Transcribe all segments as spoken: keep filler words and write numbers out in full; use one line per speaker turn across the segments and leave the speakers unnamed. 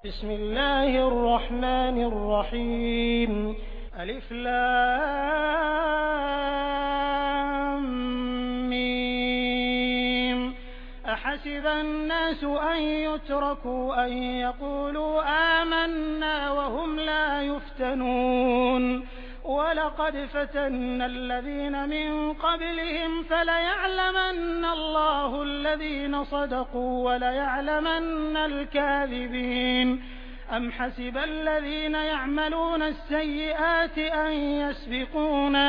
बिस्मिल्लाहिर्रहमानिर्रहीम अलिफ लाम मीम अहसिबन्नासु अन युत्रकू अन यक़ूलू आमन्ना वहुम ला युफ्तनून वलक़द फतन्ना अल्लज़ीन मिन क़ब्लिहिम फलयअलमन्ना अल्लाहु अल्लज़ीन सदक़ू वलयअलमन्ना अल-काज़िबीन अम हसिबल्लज़ीन यअमलूना अस्सय्यिआति अन यस्बिक़ूना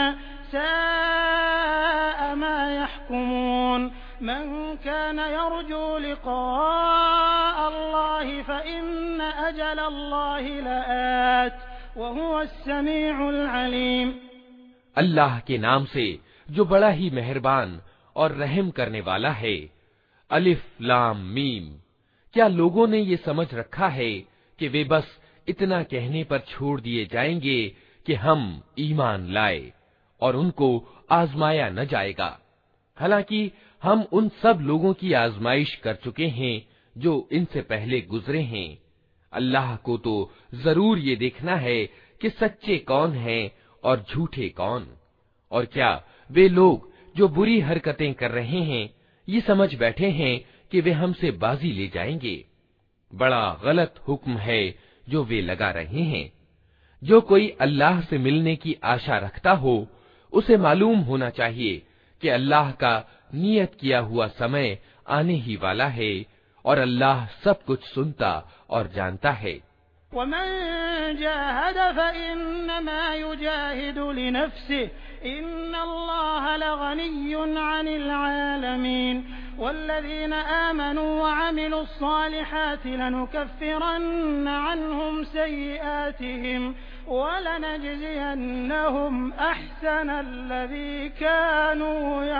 साअ मा यहकुमून मन कान यरजू लिक़ाअ अल्लाहि फ़इन्न अजल अल्लाहि लआत
अल्लाह के नाम से जो बड़ा ही मेहरबान और रहम करने वाला है। अलिफ लाम मीम। क्या लोगों ने ये समझ रखा है कि वे बस इतना कहने पर छोड़ दिए जाएंगे कि हम ईमान लाए और उनको आजमाया न जाएगा। हालांकि हम उन सब लोगों की आजमाइश कर चुके हैं जो इनसे पहले गुजरे हैं। अल्लाह को तो जरूर ये देखना है कि सच्चे कौन हैं और झूठे कौन। और क्या वे लोग जो बुरी हरकतें कर रहे हैं ये समझ बैठे हैं कि वे हमसे बाजी ले जाएंगे। बड़ा गलत हुक्म है जो वे लगा रहे हैं। जो कोई अल्लाह से मिलने की आशा रखता हो उसे मालूम होना चाहिए कि अल्लाह का नियत किया हुआ समय आने ही वाला है और अल्लाह सब कुछ सुनता और जानता है।
वमन जाहद फइन्नमा युजाहिदु लिनफ्सिहि इन्नल्लाह लगनिय्युन अनिल आलमीन वल्लज़ीन आमनू वअमिलुस्सालिहाति लनुकफ्फिरन्न अन्हुम सय्यिआतिहिम वलनजज़ियन्नहुम अहसनल्लज़ी कानू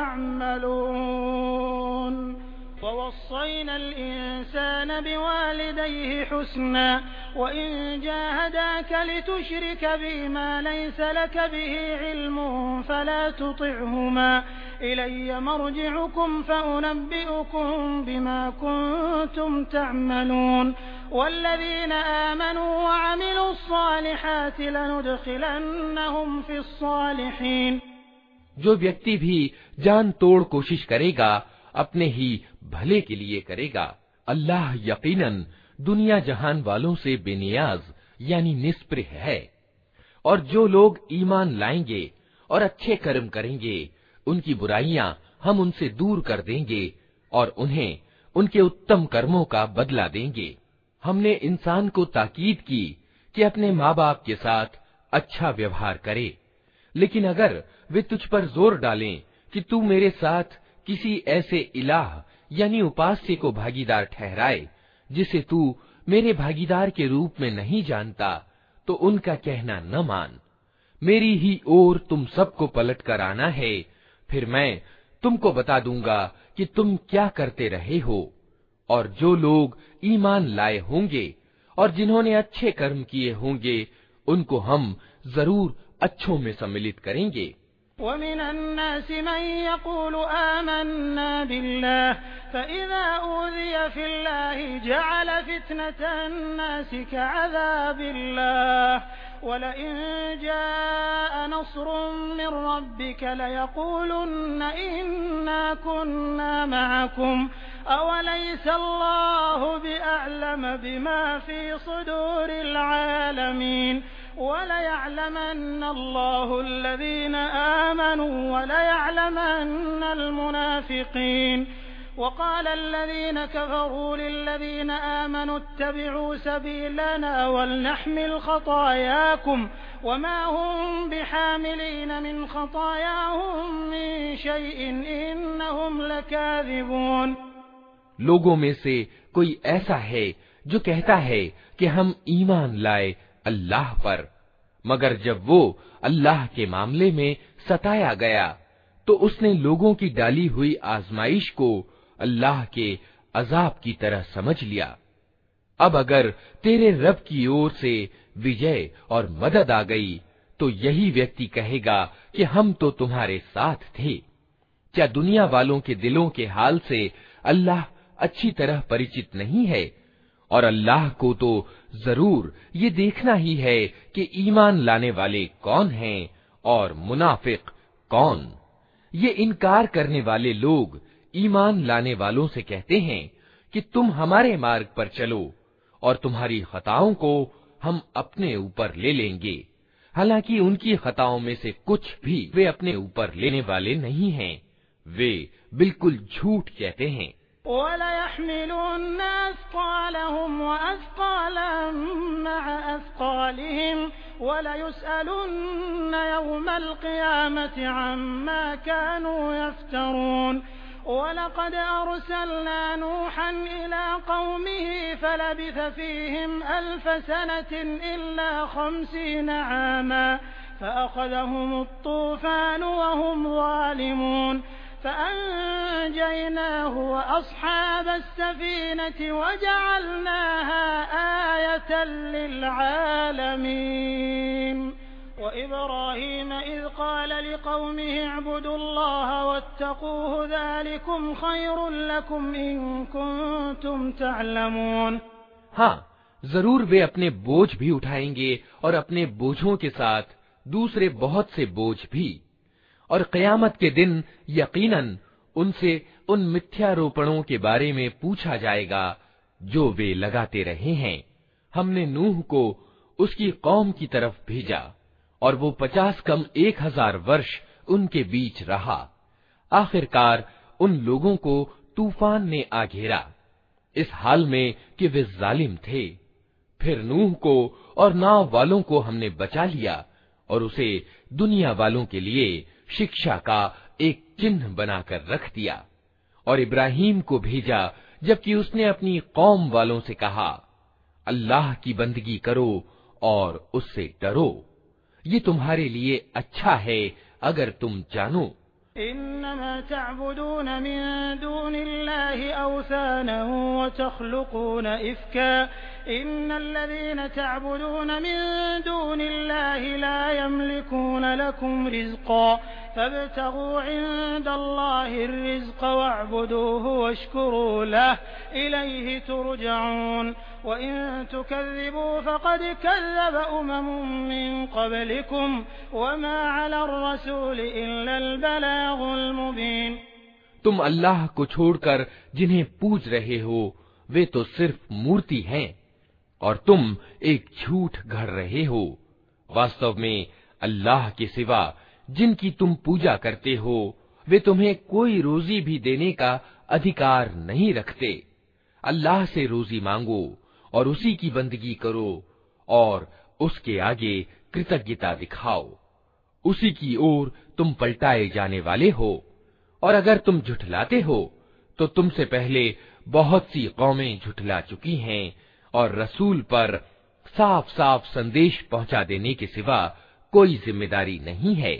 यअमलून ववस्सैना अल-इंसान बिवालिदैहि हुस्ना वइन जाहदाक लितुश्रिक बिमा लैस लक बिहि इल्मुन फला तुति'हुमा इलय्य मर्जि'ुकुम फउनब्बि'ुकुम बिमा कुंतुम तअमलून वल्लज़ीन आमनू वअमिलुस्सालिहाति लनुदखिलन्नहुम फिस्सालिहीन।
जो व्यक्ति भी जान तोड़ कोशिश करेगा अपने ही भले के लिए करेगा। अल्लाह यकीनन दुनिया जहान वालों से बेनियाज यानी निष्प्रह है। और जो लोग ईमान लाएंगे और अच्छे कर्म करेंगे उनकी बुराइयां हम उनसे दूर कर देंगे और उन्हें उनके उत्तम कर्मों का बदला देंगे। हमने इंसान को ताकीद की कि अपने माँ बाप के साथ अच्छा व्यवहार करे, लेकिन अगर वे तुझ पर जोर डालें कि तू मेरे साथ किसी ऐसे इलाह यानी उपास्य को भागीदार ठहराए जिसे तू मेरे भागीदार के रूप में नहीं जानता, तो उनका कहना न मान। मेरी ही ओर तुम सबको पलट कर आना है, फिर मैं तुमको बता दूंगा कि तुम क्या करते रहे हो। और जो लोग ईमान लाए होंगे और जिन्होंने अच्छे कर्म किए होंगे उनको हम जरूर अच्छों में सम्मिलित करेंगे।
वमिनन्नासि मन यक़ूलु आमन्ना बिल्लाहि फ़इज़ा ऊज़िय फ़िल्लाहि जअल फ़ित्नतन्नासि कअज़ाबिल्लाहि वलइन जाअ नस्रुम मिन रब्बिक लयक़ूलुन्ना इन्ना कुन्ना मअकुम अवलैस अल्लाहु बिअअलम बिमा फ़ी सुदूरिल आलमीन वलयअलमन्न अल्लाहु अल्लज़ीन आमनू वलयअलमन्न अल-मुनाफ़िक़ीन वक़ाल अल्लज़ीन कफ़रू लिल्लज़ीन आमनू इत्तबि'ू सबीलना वलनहमिल ख़तायाकुम वमा हुम बिहामिलीन मिन ख़तायाहुम मिन शैइन इन्नहुम लकाज़िबून।
लोगों में से कोई ऐसा है जो कहता है कि हम ईमान लाए अल्लाह पर, मगर जब वो अल्लाह के मामले में सताया गया तो उसने लोगों की डाली हुई आजमाइश को अल्लाह के अजाब की तरह समझ लिया। अब अगर तेरे रब की ओर से विजय और मदद आ गई तो यही व्यक्ति कहेगा कि हम तो तुम्हारे साथ थे। क्या दुनिया वालों के दिलों के हाल से अल्लाह अच्छी तरह परिचित नहीं है? और अल्लाह को तो जरूर ये देखना ही है कि ईमान लाने वाले कौन हैं और मुनाफिक कौन। ये इनकार करने वाले लोग ईमान लाने वालों से कहते हैं कि तुम हमारे मार्ग पर चलो और तुम्हारी खताओं को हम अपने ऊपर ले लेंगे, हालांकि उनकी खताओं में से कुछ भी वे अपने ऊपर लेने वाले नहीं हैं। वे बिल्कुल झूठ कहते हैं।
वलक़द अरसलना नूहन इला क़ौमिही फलबिथ फ़ीहिम अल्फ़ सनतिन इल्ला ख़म्सीन आमा फ़अख़ज़हुमुत्तूफ़ानु वहुम ज़ालिमून फ़अन्जयनाहु वअस्हाबस्सफ़ीनति वजअलनाहा आयतन लिलआलमीन। वइब्राहीम इज़ क़ाल लिक़ौमिही अअ्बुदुल्लाह वत्तक़ूहु ज़ालिकुम ख़ैरुन लकुम इन कुन्तुम तअलमून।
हाँ, जरूर वे अपने बोझ भी उठाएंगे और अपने बोझों के साथ दूसरे बहुत से बोझ भी, और क़यामत के दिन यकीनन उनसे उन मिथ्यारोपणों के बारे में पूछा जाएगा जो वे लगाते रहे हैं। हमने नूह को उसकी कौम की तरफ भेजा और वो पचास कम एक हजार वर्ष उनके बीच रहा। आखिरकार उन लोगों को तूफान ने आ घेरा, इस हाल में कि वे जालिम थे। फिर नूह को और नाव वालों को हमने बचा लिया और उसे दुनिया वालों के लिए शिक्षा का एक चिन्ह बनाकर रख दिया। और इब्राहीम को भेजा जबकि उसने अपनी कौम वालों से कहा, अल्लाह की बंदगी करो और उससे डरो, ये तुम्हारे लिए अच्छा है अगर तुम जानो।
इन्नमा तअबुदून मिन दूनिल्लाहि औसानन व तख़्लुक़ून इफ़्का इन्नल्लज़ीन तअबुदून मिन दूनिल्लाहि ला यमलिकून लकुम रिज़्क़ा फब्तगू इंदल्लाहि रिज़्क़ वअबुदूहु वश्कुरू लहु इलैहि तुरजऊन। वइन तुकज़्ज़िबू फ़क़द कज़्ज़ब उममुम मिन क़ब्लिकुम वमा अला अर्रसूल इल्लल बलागुल मुबीन।
तुम अल्लाह को छोड़कर जिन्हें पूज रहे हो वे तो सिर्फ मूर्ति हैं और तुम एक झूठ गढ़ रहे हो। वास्तव में अल्लाह के सिवा जिनकी तुम पूजा करते हो वे तुम्हें कोई रोजी भी देने का अधिकार नहीं रखते। अल्लाह से रोजी मांगो और उसी की बंदगी करो और उसके आगे कृतज्ञता दिखाओ, उसी की ओर तुम पलटाए जाने वाले हो। और अगर तुम झुठलाते हो तो तुमसे पहले बहुत सी कौमें झुठला चुकी हैं और रसूल पर साफ साफ संदेश पहुंचा देने के सिवा कोई जिम्मेदारी नहीं है।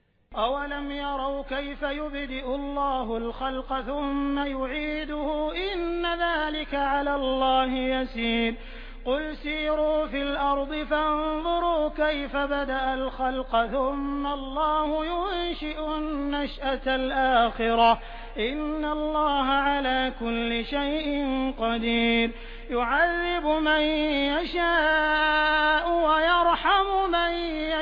अवलम यरौ कैफ़ युबदिउल्लाहुल ख़ल्क़ थुम्म युईदुहु इन्न ज़ालिका अलल्लाहि यसीर। क़ुल सीरू फ़िल अर्दि फ़न्ज़ुरू कैफ़ बदअल ख़ल्क़ थुम्म अल्लाहु युनशिउन नशअतल आख़िरह इन्नल्लाह अला कुल्लि शैइन क़दीर। युअज़्ज़िबु मन यशाअु व यरहमु मन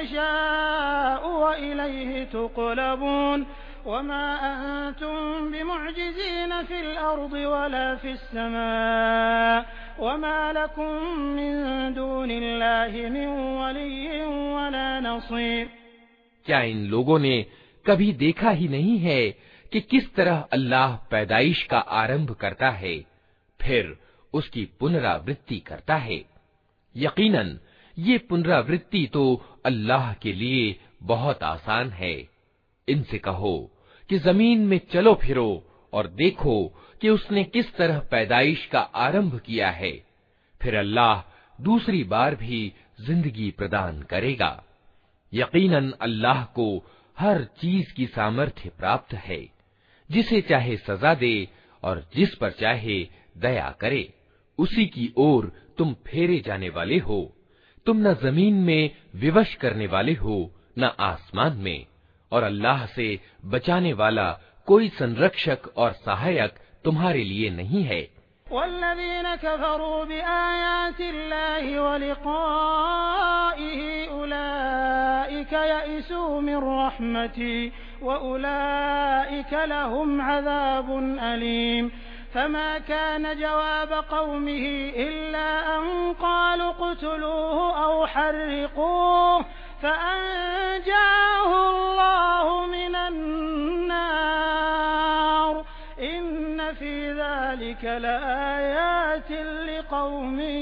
यशाअु व इलैहि तुक़लबून। वमा अंतुम बिमुअ्जिज़ीन फ़िल अर्दि वला फ़िस समाअ वमा लकुम मिन दूनिल्लाहि मिन वलिय्यिन वला नसीर।
क्या इन लोगों ने कभी देखा ही नहीं है कि किस तरह अल्लाह पैदाइश का आरंभ करता है फिर उसकी पुनरावृत्ति करता है। यकीनन ये पुनरावृत्ति तो अल्लाह के लिए बहुत आसान है। इनसे कहो कि जमीन में चलो फिरो और देखो कि उसने किस तरह पैदाइश का आरंभ किया है, फिर अल्लाह दूसरी बार भी जिंदगी प्रदान करेगा। यकीनन अल्लाह को हर चीज की सामर्थ्य प्राप्त है, जिसे चाहे सजा दे और जिस पर चाहे दया करे। उसी की ओर तुम फेरे जाने वाले हो। तुम न जमीन में विवश करने वाले हो न आसमान में, और अल्लाह से बचाने वाला कोई संरक्षक और सहायक तुम्हारे लिए नहीं है।
वल्लज़ीन कफ़रू बिआयातिल्लाहि वलिक़ाइहि उलाइक यइसू मिन रहमती व उलाइक लहुम अज़ाबुन अलीम। फमा कान जवाब कौमिहि इल्ला अन क़ालू क़ुतलूहु औ हर्रिक़ूहु फ़अंजाहु अल्लाहु मिनन नार इन्न फ़ी ज़ालिक लआयातिन लिक़ौमिन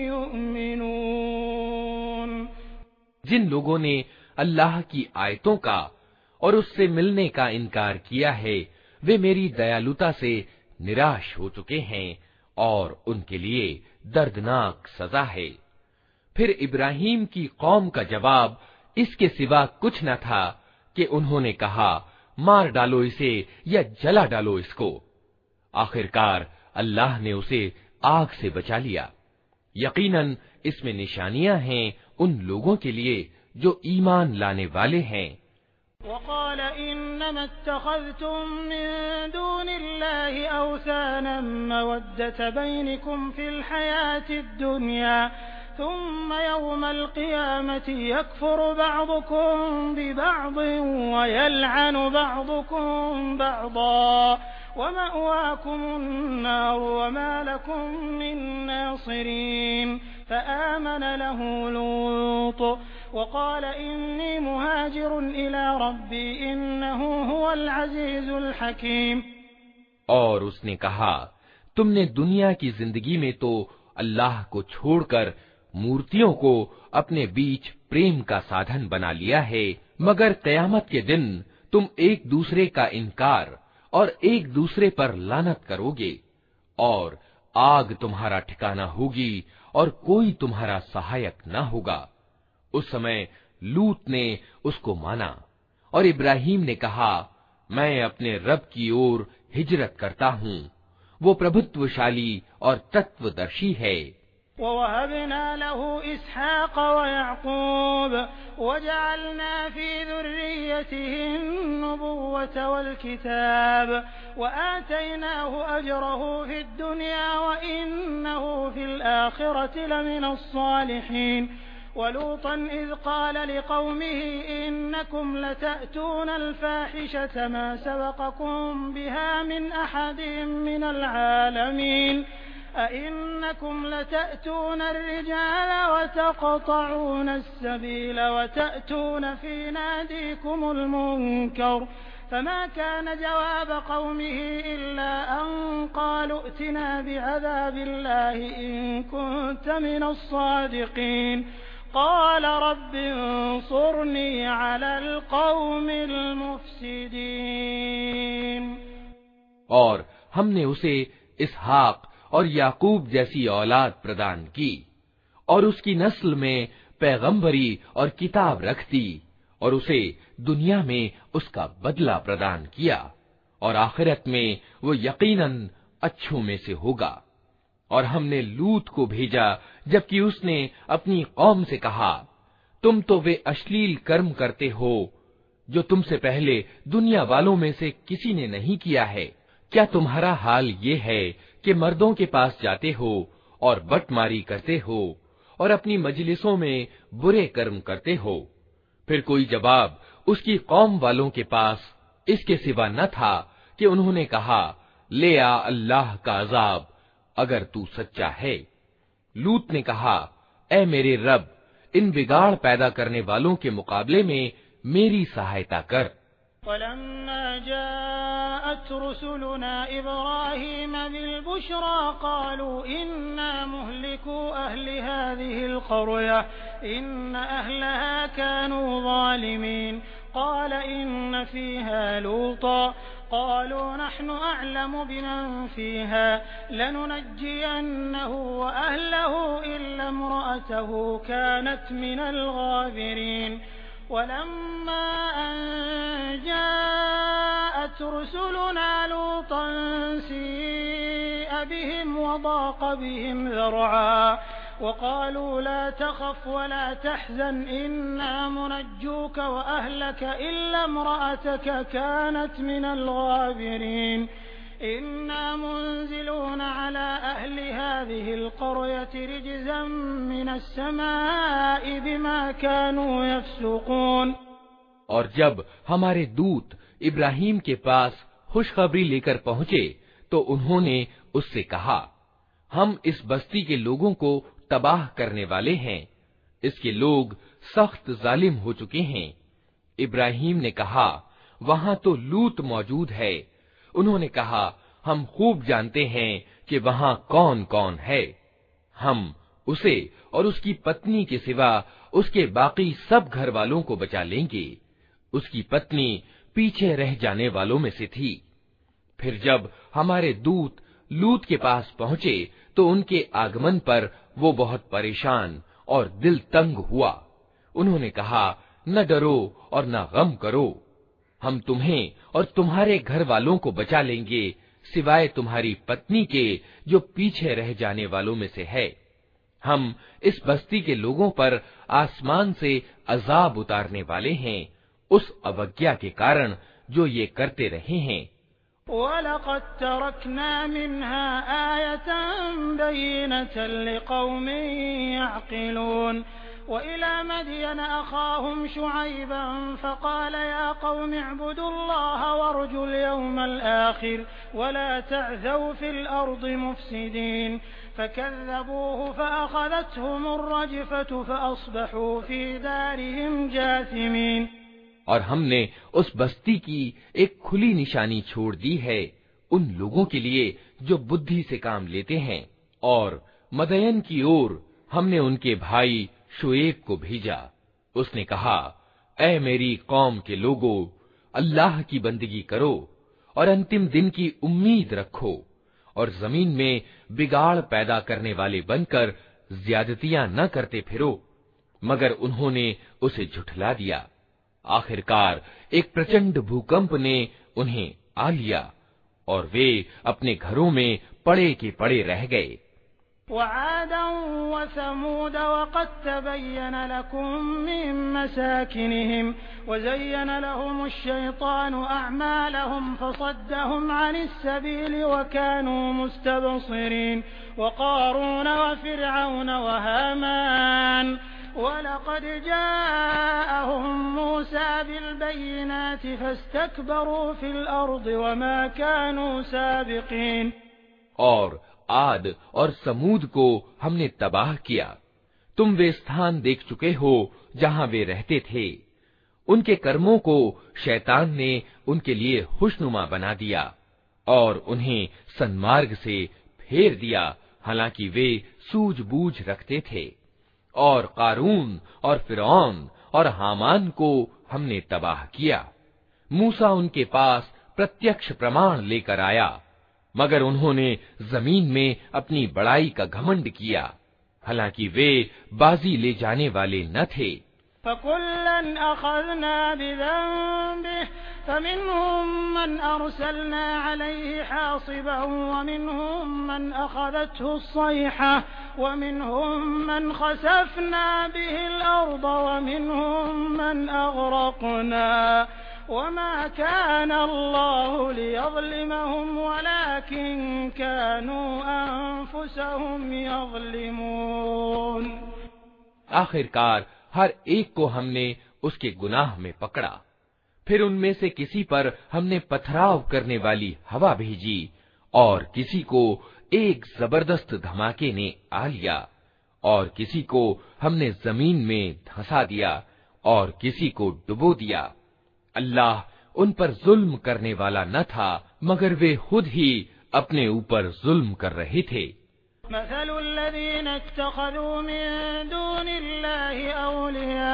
युमिनून।
जिन लोगों ने अल्लाह की आयतों का और उससे मिलने का इनकार किया है वे मेरी दयालुता से निराश हो चुके हैं और उनके लिए दर्दनाक सजा है। फिर इब्राहीम की कौम का जवाब इसके सिवा कुछ न था कि उन्होंने कहा, मार डालो इसे या जला डालो इसको। आखिरकार अल्लाह ने उसे आग से बचा लिया। यकीनन इसमें निशानियां हैं उन लोगों के लिए जो ईमान लाने वाले हैं।
वक़ाल इन्नमा इत्तख़ज़्तुम मिन दूनिल्लाहि औसानम मवद्दत बैनकुम फिल हयातिद दुनिया ثم يوم القيامة يكفر بعضكم ببعض ويلعن بعضكم بعضا ومأواكم النار وما لكم من ناصرين فآمن له لوط وقال إني مهاجر إلى ربي إنه هو العزيز الحكيम।
और उसने कहा, तुमने दुनिया की जिंदगी में तो अल्लाह को छोड़कर मूर्तियों को अपने बीच प्रेम का साधन बना लिया है, मगर कयामत के दिन तुम एक दूसरे का इनकार और एक दूसरे पर लानत करोगे और आग तुम्हारा ठिकाना होगी और कोई तुम्हारा सहायक न होगा। उस समय लूत ने उसको माना और इब्राहीम ने कहा, मैं अपने रब की ओर हिजरत करता हूँ, वो प्रभुत्वशाली और तत्वदर्शी है।
ववहबना लहू इसहाक़ व याक़ूब वजअलना फी ज़ुर्रिय्यतिहि अन्नुबुव्वत वल किताब व आतैनाहु अजरहु फिद दुनिया व इन्नहु फिल आखिरति लमिनस सालिहीन। वलूतन इज़ क़ाल लिक़ौमिहि इन्नकुम लतअतूनल फ़ाहिशत मा सबक़कुम बिहा मिन अहदिन मिनल आलमीन अइन्नकुम लतअतून अर्रिजाल वतक़तऊन अस्सबील वतअतून फ़ी नादीकुमुल मुनकर फमा कान जवाब क़ौमिहि इल्ला अन क़ालू अ'तिना बिअज़ाबिल्लाहि इन कुन्त मिनस सादिक़ीन क़ाल रब्बि अंसुरनी अलल क़ौमिल मुफ़्सिदीन।
और हमने उसे इसहाक और याकूब जैसी औलाद प्रदान की और उसकी नस्ल में पैगंबरी और किताब रख दी और उसे दुनिया में उसका बदला प्रदान किया और आखिरत में वो यकीनन अच्छों में से होगा। और हमने लूत को भेजा जबकि उसने अपनी कौम से कहा, तुम तो वे अश्लील कर्म करते हो जो तुमसे पहले दुनिया वालों में से किसी ने नहीं किया है। क्या तुम्हारा हाल ये है कि मर्दों के पास जाते हो और बटमारी करते हो और अपनी मजलिसों में बुरे कर्म करते हो? फिर कोई जवाब उसकी कौम वालों के पास इसके सिवा न था कि उन्होंने कहा, ले आ अल्लाह का अजाब अगर तू सच्चा है। लूत ने कहा, ऐ मेरे रब, इन बिगाड़ पैदा करने वालों के मुकाबले में मेरी सहायता कर।
वलम्मा जाअत रुसुलुना इब्राहीम बिलबुश्रा क़ालू इन्ना मुहलिकू अहलि हाज़िहिल क़रया इन्न अहलहा कानू ज़ालिमीन क़ाल इन्न फ़ीहा लूता क़ालू नहनु अअलमु बिमन फ़ीहा लनुनज्जियन्नहु व अहलहु इल्ला इम्रअतहु कानत मिनल गाबिरीन। वलम्मा अन जाअत रुसुलुना लूतन सीअ बिहिम वضاق बिहिम ज़रआ वक़ालू ला तख़फ़ वला तहज़न इन्ना मुनज्जूक वअहलक इल्ला इम्रअतक कानत मिनल गाबिरीन। इन्ना मुंज़िलून अला अहली हाज़िहिल क़रयति रिजज़न मिनस समाई बिमा कानू यफ़्सुक़ून।
और जब हमारे दूत इब्राहीम के पास खुशखबरी लेकर पहुँचे तो उन्होंने उससे कहा, हम इस बस्ती के लोगों को तबाह करने वाले हैं, इसके लोग सख्त जालिम हो चुके हैं। इब्राहीम ने कहा, वहां तो लूत मौजूद है। उन्होंने कहा, हम खूब जानते हैं कि वहां कौन कौन है। हम उसे और उसकी पत्नी के सिवा उसके बाकी सब घर वालों को बचा लेंगे। उसकी पत्नी पीछे रह जाने वालों में से थी। फिर जब हमारे दूत लूत के पास पहुंचे तो उनके आगमन पर वो बहुत परेशान और दिल तंग हुआ। उन्होंने कहा, न डरो और न गम करो, हम तुम्हें और तुम्हारे घर वालों को बचा लेंगे, सिवाय तुम्हारी पत्नी के जो पीछे रह जाने वालों में से है। हम इस बस्ती के लोगों पर आसमान से अजाब उतारने वाले हैं उस अवज्ञा के कारण जो ये करते रहे हैं।
वलक़द तरकना मिन्हा आयतन बय्यिनतन लिक़ौमिन यअक़िलून। वइला मदयन अख़ाहुम शुअय्बन फ़क़ाल या क़ौमि अअ्बुदुल्लाह वअर्जुल यौमल आख़िर वला तअज़ौ फ़िल अर्दि मुफ़्सिदीन। फ़कज़्ज़बूहु फ़अख़ज़तहुमुर रजफ़तु फ़अस्बहू फ़ी दारिहिम जासिमीन।
और हमने उस बस्ती की एक खुली निशानी छोड़ दी है उन लोगों के लिए जो बुद्धि से काम लेते हैं। और मदयन की ओर हमने उनके भाई शुएब को भेजा। उसने कहा, ऐ मेरी कौम के लोगों, अल्लाह की बंदगी करो और अंतिम दिन की उम्मीद रखो और जमीन में बिगाड़ पैदा करने वाले बनकर ज्यादतियां न करते फिरो। मगर उन्होंने उसे झुठला दिया। आखिरकार एक प्रचंड भूकंप ने उन्हें आ लिया और वे अपने घरों में पड़े के पड़े रह गए।
वआदन वसमूद वक़द तबय्यन लकुम मिन मसाकिनिहिम वज़य्यन लहुमुश शैतानु अअमालहुम फसद्दहुम अनिस सबील वकानू मुस्तबसिरीन। वक़ारून वफ़िरऔन वहामान वलक़द जाअहुम मूसा बिलबय्यिनाति फस्तकबरू फिल अर्दि वमा कानू साबिक़ीन।
और आद और समूद को हमने तबाह किया। तुम वे स्थान देख चुके हो जहां वे रहते थे। उनके कर्मों को शैतान ने उनके लिए खुशनुमा बना दिया और उन्हें सन्मार्ग से फेर दिया, हालांकि वे सूझबूझ रखते थे। और कारून और फिरौन और हामान को हमने तबाह किया। मूसा उनके पास प्रत्यक्ष प्रमाण लेकर आया, मगर उन्होंने जमीन में अपनी बड़ाई का घमंड किया, हालांकि वे बाजी ले जाने वाले न थे।
फकुल्लन अख़ज़ना बिज़न्बिही फमिनहुम मन अरसलना अलैहि हासिबन वमिनहुम मन अख़ज़तहु अस्सैहा वमिनहुम मन खसफना बिहिल अर्द वमिनहुम मन अग़रक़ना वमा काना अल्लाहु लियज़लिमहुम वलाकिन कानू अनफुसहुम यज़लिमून।
आखिरकार हर एक को हमने उसके गुनाह में पकड़ा। फिर उनमें से किसी पर हमने पथराव करने वाली हवा भेजी और किसी को एक जबरदस्त धमाके ने आ लिया और किसी को हमने जमीन में धंसा दिया और किसी को डुबो दिया। अल्लाह उन पर जुल्म करने वाला न था, मगर वे खुद ही अपने ऊपर जुल्म कर रहे थे।
मसलुल्लज़ीन इत्तख़ज़ू मिन दूनिल्लाहि औलिया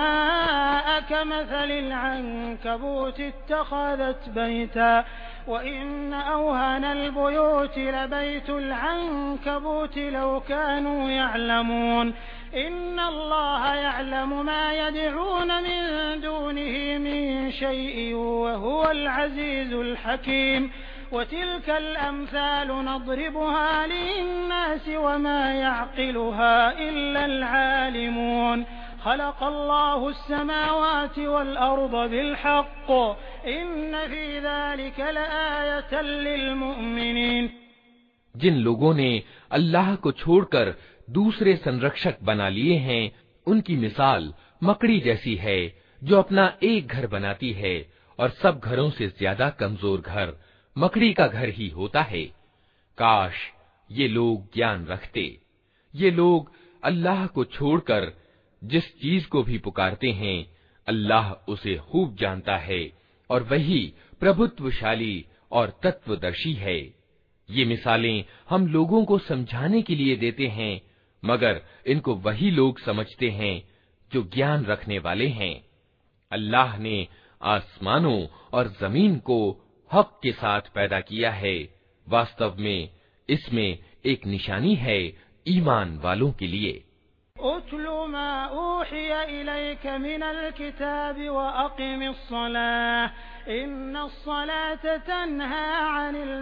कमसलिल अन्कबूत इत्तख़ज़त बैता व इन्न अवहनल बुयूति लबैतुल अन्कबूत लौ कानू यअलमून। इन्नल्लाह यअलमु मा यदऊन मिन दूनिहि मिन शैइन व हुवल अज़ीज़ुल हकीम। वतिल्कल अम्सालु नज़रिबुहा लिन्नासि वमा यअक़िलुहा इल्लल आलिमून। खलक़ल्लाहु अस्समावाति वल अर्द बिल हक़्क़ इन्न फी ज़ालिका लआयतन लिलमुमिनीन।
जिन लोगों ने अल्लाह को छोड़कर दूसरे संरक्षक बना लिए हैं, उनकी मिसाल मकड़ी जैसी है जो अपना एक घर बनाती है और सब घरों से ज्यादा कमजोर घर मकड़ी का घर ही होता है। काश ये लोग ज्ञान रखते। ये लोग अल्लाह को छोड़कर जिस चीज को भी पुकारते हैं, अल्लाह उसे खूब जानता है और वही प्रभुत्वशाली और तत्वदर्शी है। ये मिसालें हम लोगों को समझाने के लिए देते हैं, मगर इनको वही लोग समझते हैं जो ज्ञान रखने वाले हैं। अल्लाह ने आसमानों और जमीन को हक के साथ पैदा किया है। वास्तव में इसमें एक निशानी है ईमान वालों के लिए।
उतलु मा ऊहिया इलैक मिनल किताबि व अक़िमिस्सलाह इन्नस्सलात तन्हा अनिल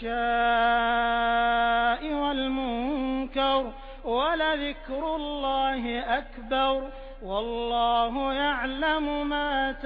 फ़हशाइ वल मुनकर वलज़िक्रुल्लाहि अकबर वल्लाहु यअलमु मा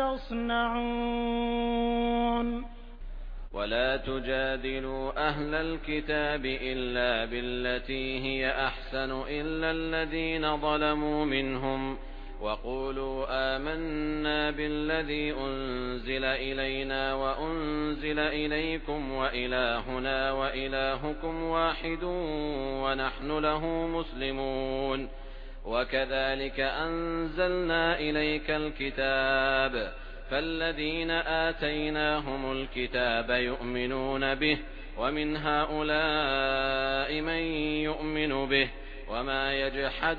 तस्नऊन।
वला तुजादिलू अहलल किताबि इल्ला बिल्लती हिय अहसनु इल्लल्लज़ीना ज़लमू मिनहुम वक़ूलू आमन्ना बिल्लज़ी उन्ज़िल इलैना व उन्ज़िल इलैकुम व इलाहुना व इलाहुकुम वाहिदुन व नहनु लहू मुस्लिमून वकज़ालिक अंज़लना इलैकल किताब فالذين آتيناهم الكتاب يؤمنون به ومن هؤلاء من يؤمن به وما يجحد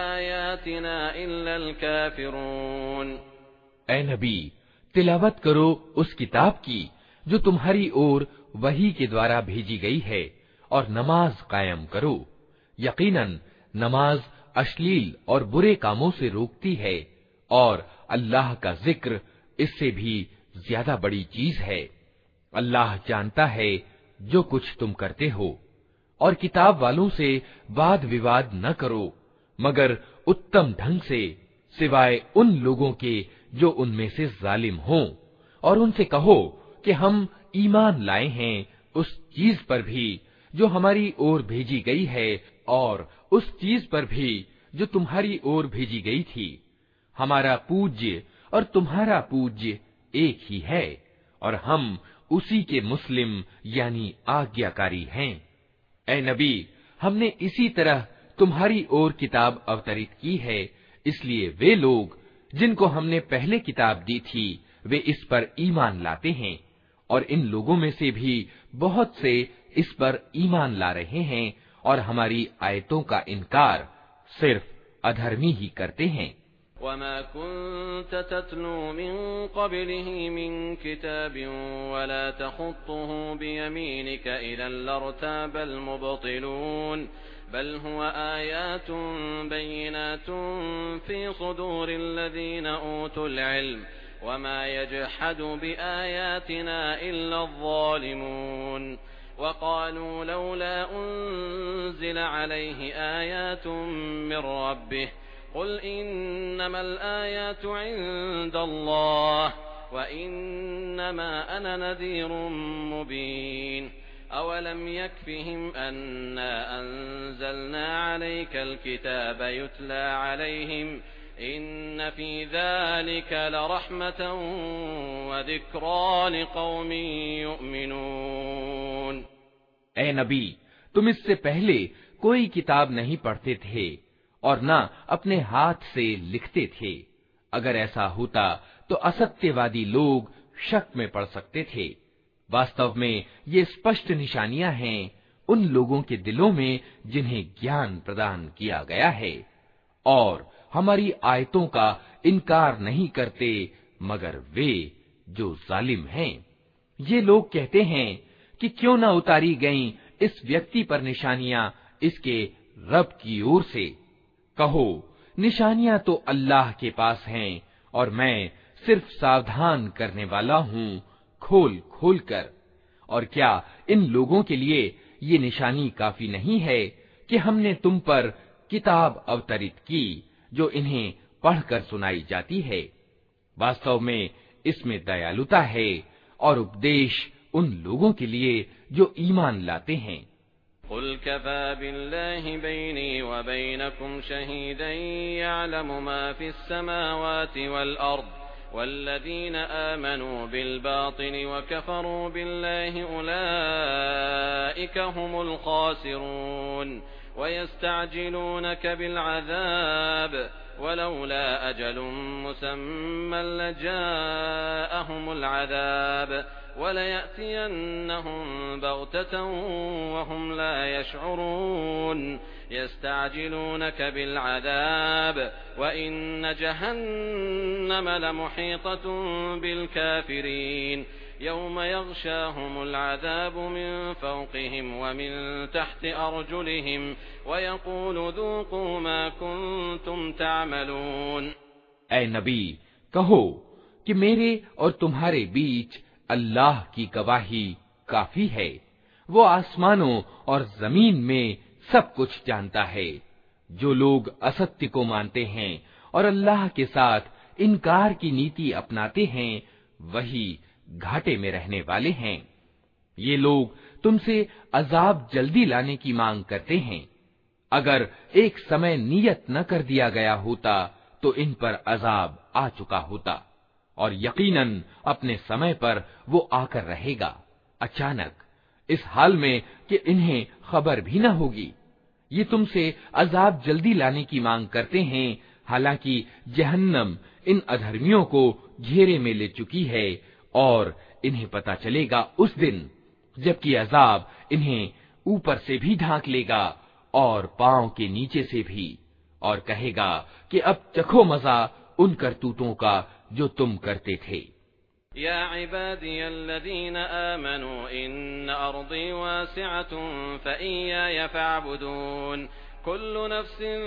بآياتنا إلا الكافرون।
ऐ नबी, तिलावत करो उस किताब की जो तुम्हारी ओर वही के द्वारा भेजी गई है और नमाज कायम करो। यकीनन नमाज अश्लील और बुरे कामों से रोकती है और अल्लाह का जिक्र इससे भी ज्यादा बड़ी चीज है। अल्लाह जानता है जो कुछ तुम करते हो। और किताब वालों से वाद विवाद न करो मगर उत्तम ढंग से, सिवाय उन लोगों के जो उनमें से जालिम हों, और उनसे कहो कि हम ईमान लाए हैं उस चीज पर भी जो हमारी ओर भेजी गई है और उस चीज पर भी जो तुम्हारी ओर भेजी गई थी। हमारा पूज्य और तुम्हारा पूज्य एक ही है और हम उसी के मुस्लिम यानी आज्ञाकारी हैं। ऐ नबी, हमने इसी तरह तुम्हारी ओर किताब अवतरित की है, इसलिए वे लोग जिनको हमने पहले किताब दी थी वे इस पर ईमान लाते हैं और इन लोगों में से भी बहुत से इस पर ईमान ला रहे हैं और हमारी आयतों का इनकार सिर्फ अधर्मी ही करते हैं।
वमा कुन्त तत्लू मिन क़ब्लिही मिन किताबिन वला तख़ुत्तुहु बियमीनिक इज़न लर्ताबल मुब्तिलून बल हुवा आयातुन बय्यिनातुन फ़ी सुदूरिल लज़ीना ऊतुल इल्म वमा यजहदु बिआयातिना इल्ला अज़्ज़ालिमून वक़ालू लौला उन्ज़िल अलैहि आयातुन मिन रब्बिह क़ुल इन्नमल आयातु इन्दल्लाह व इन्नमा अना नज़ीरुम मुबीन अवलम यक्फ़िहिम अन्ना अंज़लना अलैकल किताब युतला अलैहिम इन्न फ़ी ज़ालिका लरहमतन व ज़िक्रा लिक़ौमिन युमिनून।
ऐ नबी, तुम इससे पहले कोई किताब नहीं पढ़ते थे और न अपने हाथ से लिखते थे। अगर ऐसा होता तो असत्यवादी लोग शक में पड़ सकते थे। वास्तव में ये स्पष्ट निशानियां हैं उन लोगों के दिलों में जिन्हें ज्ञान प्रदान किया गया है और हमारी आयतों का इनकार नहीं करते मगर वे जो जालिम हैं। ये लोग कहते हैं कि क्यों न उतारी गईं इस व्यक्ति पर निशानियां इसके रब की ओर से। कहो, निशानियां तो अल्लाह के पास हैं और मैं सिर्फ सावधान करने वाला हूँ खोल खोल कर। और क्या इन लोगों के लिए ये निशानी काफी नहीं है कि हमने तुम पर किताब अवतरित की जो इन्हें पढ़कर सुनाई जाती है। वास्तव में इसमें दयालुता है और उपदेश उन लोगों के लिए जो ईमान लाते हैं।
कुल कफ़ा बिल्लाहि बैनी व बैनकुम शहीदन यअलमु मा फिस समावाति वल अर्द वल्लज़ीन आमनू बिल बातिल व कफ़रू बिल्लाहि उलाइका हुमुल खासिरून व यस्तअजिलूनक बिल अज़ाब वलौला अजलुम मुसम्मन लजाअहुमुल अज़ाब वलयअतियन्नहुम बग़ततन वहुम ला यशዑरून यस्तअजिलूनक बिलअज़ाब वइन्न जहन्नम लमुहीततुन बिलकाफिरीन यौम यग़शाहुमुल अज़ाबु मिन फ़ौक़िहिम व मिन तहति अर्जुलिहिम वयक़ूलु ذूक़ू मा कुन्तुम तअमलून।
ऐ नबी, कहो कि मेरे और तुम्हारे बीच अल्लाह की गवाही काफी है। वो आसमानों और जमीन में सब कुछ जानता है। जो लोग असत्य को मानते हैं और अल्लाह के साथ इनकार की नीति अपनाते हैं, वही घाटे में रहने वाले हैं। ये लोग तुमसे अजाब जल्दी लाने की मांग करते हैं। अगर एक समय नियत न कर दिया गया होता तो इन पर अजाब आ चुका होता, और यकीनन अपने समय पर वो आकर रहेगा, अचानक, इस हाल में कि इन्हें खबर भी न होगी। ये तुमसे अजाब जल्दी लाने की मांग करते हैं, हालांकि जहन्नम इन अधर्मियों को घेरे में ले चुकी है और इन्हें पता चलेगा उस दिन जबकि अजाब इन्हें ऊपर से भी ढांक लेगा और पांव के नीचे से भी, और कहेगा कि अब चखो मजा उन करतूतों का जो तुम करते थे।
या इबादियल्लज़ीन आमनू इन्न अर्दी वासिअतुन फ़इय्याय फ़अबुदून कुल्लु नफ्सिन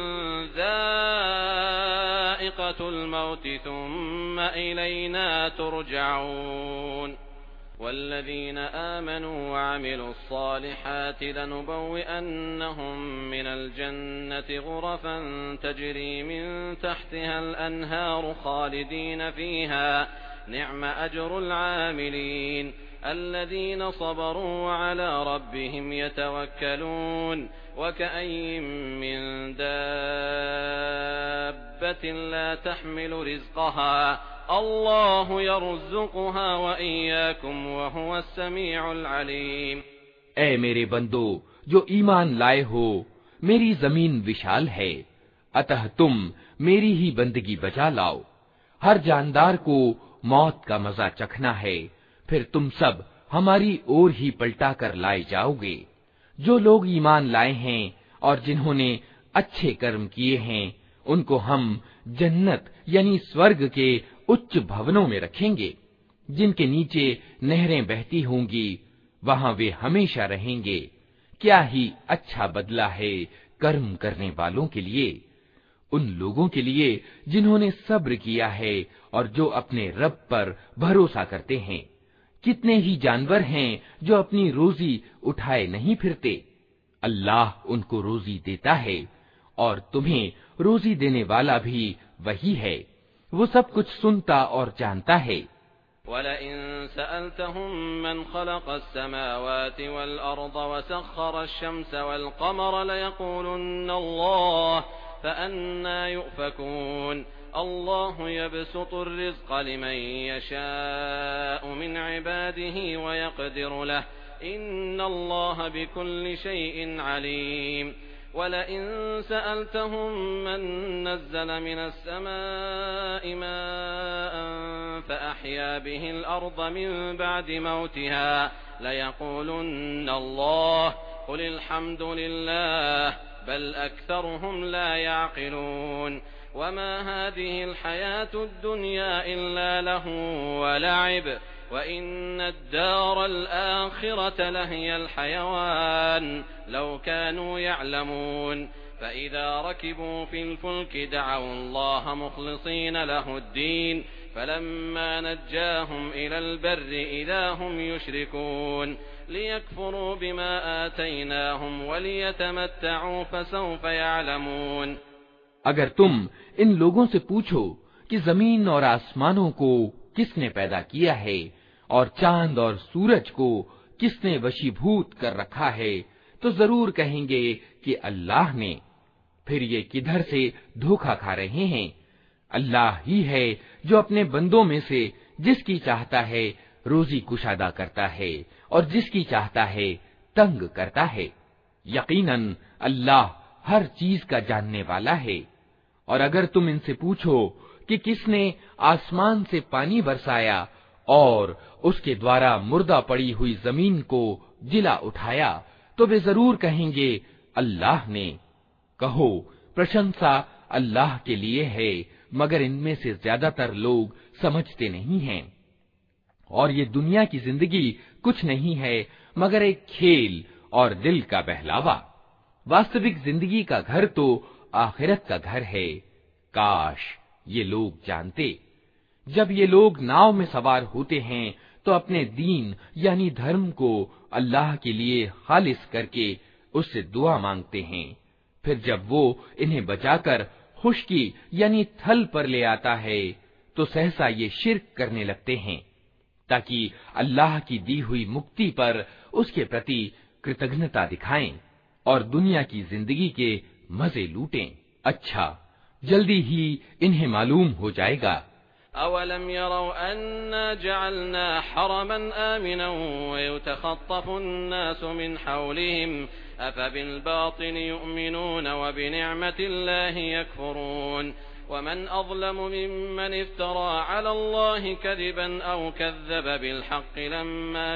ज़ाइक़तुल मौति थुम्मा इलैना तुरजऊन वल्लज़ीन आमनू वअमिलुस्सालिहाति लनुबव्विअन्नहुम मिनल जन्नति ग़ुरफ़न तजरी मिन तहतिहल अन्हारु ख़ालिदीन फ़ीहा निअम अजरुल आमिलीन अल्लज़ीन सबरू वअला रब्बिहिम यतवक्कलून वकअय्यिम मिन दाब्बतिन ला तहमिलु रिज़्क़हा अल्लाहु यर्ज़ुक़ुहा व इय्याकुम व हुवस समीउल अलीम।
ऐ मेरे बंदो जो ईमान लाए हो, मेरी जमीन विशाल है, अतः तुम मेरी ही बंदगी बजा लाओ। हर जानदार को मौत का मजा चखना है, फिर तुम सब हमारी ओर ही पलटा कर लाए जाओगे। जो लोग ईमान लाए हैं और जिन्होंने अच्छे कर्म किए हैं, उनको हम जन्नत यानी स्वर्ग के उच्च भवनों में रखेंगे, जिनके नीचे नहरें बहती होंगी, वहां वे हमेशा रहेंगे। क्या ही अच्छा बदला है कर्म करने वालों के लिए। उन लोगों के लिए जिन्होंने सब्र किया है और जो अपने रब पर भरोसा करते हैं। कितने ही जानवर हैं जो अपनी रोजी उठाए नहीं फिरते। अल्लाह उनको रोजी देता है और तुम्हें रोजी देने वाला भी वही है। वो सब कुछ सुनता और जानता है।
वलइन सअल्तहुम मन खलक़स समावाति वल अर्द वसख्खरश शम्स वल क़मर लयक़ूलुन्न अल्लाह फअन्ना युफ़कून अल्लाहु यबसुतुर रिज़्क़ लिमन यशाअु मिन इबादिही व यक़दिरु लहु इन्नल्लाह बिकुल्लि शैइन अलीम। वलइन सअल्तहुम मन नज़्ज़ल मिनस समाइ माअन फ़अह्या बिहिल अर्द मिन बअदि मौतिहा लयक़ूलुन्न अल्लाह क़ुलिल हम्दुलिल्लाह बल अक्सरुहुम ला यअक़िलून। वमा हाज़िहिल हयातुद दुन्या इल्ला लहु व लअब व इन्नद-दारल आखिरत लहियल हयवान लौ कानू यअलमून। फ़इज़ा रकिबू फ़िल फ़ुल्कि दअवु अल्लाह मुख़लिसीन लहुद्दीन फ़लम्मा नज्जाहुम इलल बर्रि इज़ा हुम युश्रिकून लियकफ़ुरू बिमा आतैनाहुम वलियतमत्तअू फ़सौफ़ यअलमून।
अगर तुम इन लोगों से पूछो कि जमीन और आसमानों को किसने पैदा किया है और चांद और सूरज को किसने वशीभूत कर रखा है, तो जरूर कहेंगे कि अल्लाह ने। फिर ये किधर से धोखा खा रहे हैं। अल्लाह ही है जो अपने बंदों में से जिसकी चाहता है रोजी कुशादा करता है और जिसकी चाहता है तंग करता है। यकीनन अल्लाह हर चीज का जानने वाला है। और अगर तुम इनसे पूछो कि किसने आसमान से पानी बरसाया और उसके द्वारा मुर्दा पड़ी हुई जमीन को जिला उठाया, तो वे जरूर कहेंगे अल्लाह ने। कहो, प्रशंसा अल्लाह के लिए है, मगर इनमें से ज्यादातर लोग समझते नहीं हैं। और ये दुनिया की जिंदगी कुछ नहीं है मगर एक खेल और दिल का बहलावा। वास्तविक जिंदगी का घर तो आखिरत का घर है। काश ये लोग जानते। जब ये लोग नाव में सवार होते हैं तो अपने दीन यानी धर्म को अल्लाह के लिए खालिस करके उससे दुआ मांगते हैं। फिर जब वो इन्हें बचाकर खुश्की यानी थल पर ले आता है तो सहसा ये शिर्क करने लगते हैं, ताकि अल्लाह की दी हुई मुक्ति पर उसके प्रति कृतज्ञता दिखाएं और दुनिया की जिंदगी के मजे लूटें। अच्छा, जल्दी ही इन्हें मालूम हो जाएगा।
अवलम यरौ अन्ना जअलना हरमन आमिना वयुतखत्तफु अन्नासु मिन हौलिहिम अफबिलबातिल युमिनून वबिनिअमतिल्लाहि यकफुरून वमन अज़लमु मिम्मन इफ्तरा अला अल्लाहि कज़िबन औ कज़्ज़ब बिलहक़्क़ि लम्मा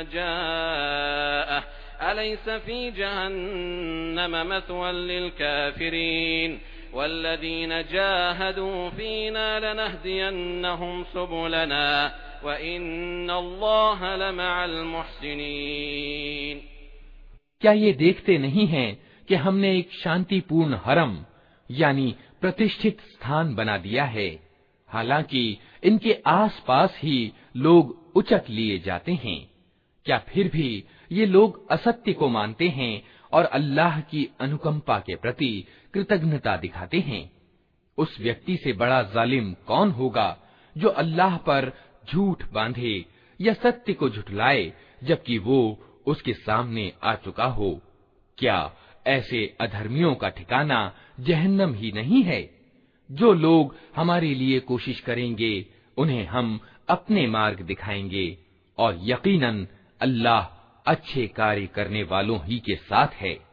जाअह अलैस फी जहन्नम मथवन लिलकाफिरीन वल्लज़ीन जाहदू फीना लनहदियन्नहुम सुबुलना व इन्नल्लाह लमअल मुहसिनीन।
क्या ये देखते नहीं हैं कि हमने एक शांतिपूर्ण हरम यानी प्रतिष्ठित स्थान बना दिया है, हालांकि इनके आसपास ही लोग उचक लिए जाते हैं। क्या फिर भी ये लोग असत्य को मानते हैं और अल्लाह की अनुकंपा के प्रति कृतज्ञता दिखाते हैं? उस व्यक्ति से बड़ा जालिम कौन होगा जो अल्लाह पर झूठ बांधे या सत्य को झुठलाए जबकि वो उसके सामने आ चुका हो। क्या ऐसे अधर्मियों का ठिकाना जहन्नम ही नहीं है? जो लोग हमारे लिए कोशिश करेंगे उन्हें हम अपने मार्ग दिखाएंगे और यकीनन अल्लाह अच्छे कार्य करने वालों ही के साथ है।